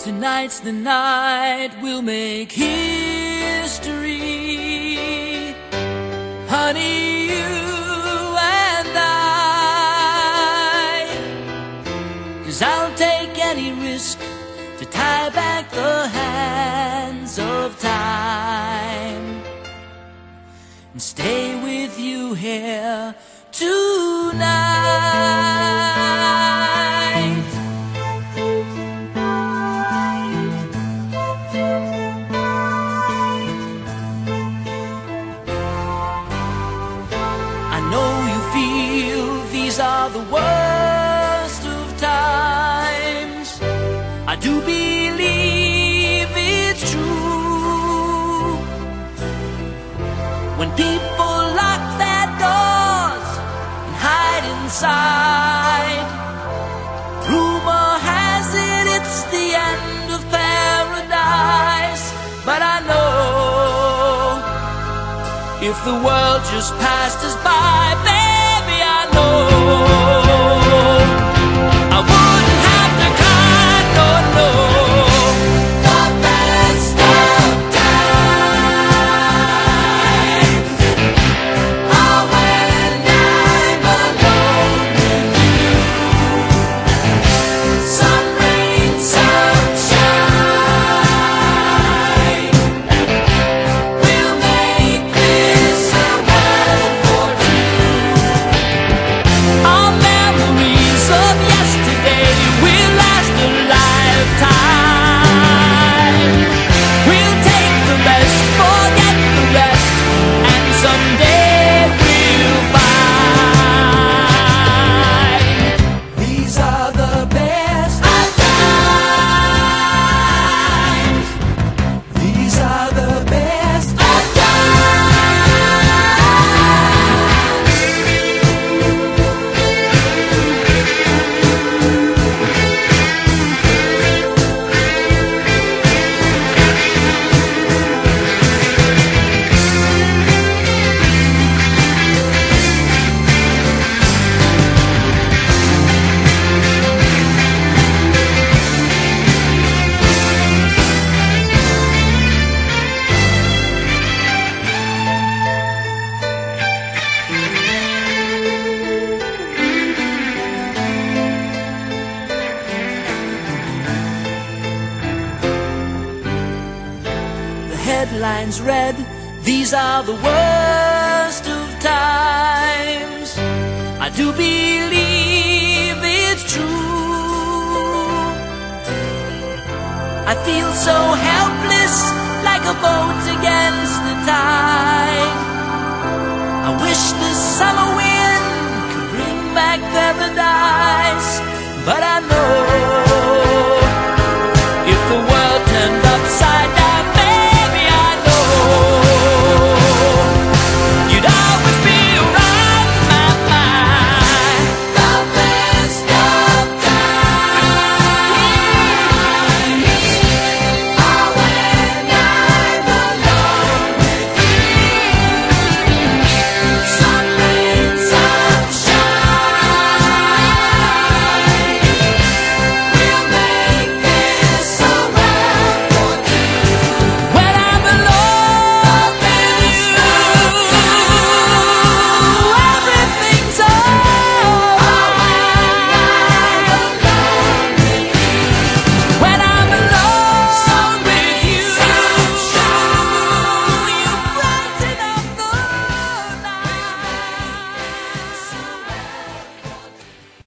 Tonight's the night we'll make history, honey, you and I. 'Cause I'll take any risk to tie back the hands of time and stay with you here tonight. I know you feel these are the worst of times. I do believe it's true. When people lock their doors and hide inside, rumor has it it's the end of paradise. But I know if the world just passed us by, baby, I know I wouldn't have to cry, no, no. The best of times are when I'm alone with you. Some rain, some shine, we'll make this a world for two. Our memories of yesterday will last a lifetime. We'll take the best, forget the rest, and someday we'll find these are the best of times. These are the best of times. The headlines read, these are the worst of times. I do believe it's true. I feel so helpless, like a boat against the tide. I wish the summer wind could bring back paradise, but I know